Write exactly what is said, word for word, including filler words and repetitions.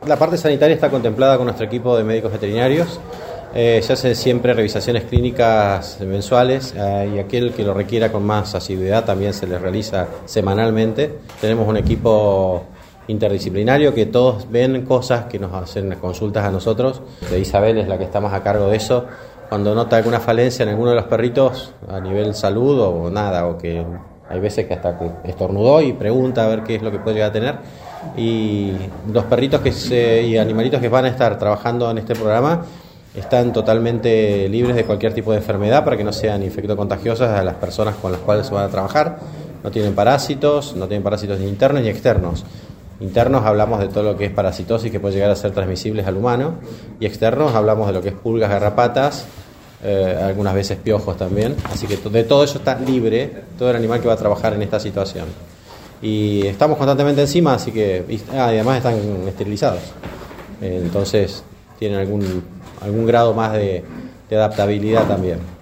La parte sanitaria está contemplada con nuestro equipo de médicos veterinarios. Eh, se hacen siempre revisaciones clínicas mensuales eh, y aquel que lo requiera con más asiduidad también se les realiza semanalmente. Tenemos un equipo interdisciplinario que todos ven cosas que nos hacen consultas a nosotros. Isabel es la que está más a cargo de eso. Cuando nota alguna falencia en alguno de los perritos a nivel salud o nada, o que hay veces que hasta estornudó y pregunta a ver qué es lo que puede llegar a tener. Y los perritos que se, y animalitos que van a estar trabajando en este programa están totalmente libres de cualquier tipo de enfermedad para que no sean infectocontagiosas a las personas con las cuales se van a trabajar. No tienen parásitos, no tienen parásitos ni internos ni externos. Internos hablamos de todo lo que es parasitosis que puede llegar a ser transmisibles al humano, y externos hablamos de lo que es pulgas, garrapatas, eh, algunas veces piojos también. Así que de todo eso está libre todo el animal que va a trabajar en esta situación. Y estamos constantemente encima, así que y, ah, y además están esterilizados. Eh, entonces tienen algún, algún grado más de, de adaptabilidad también.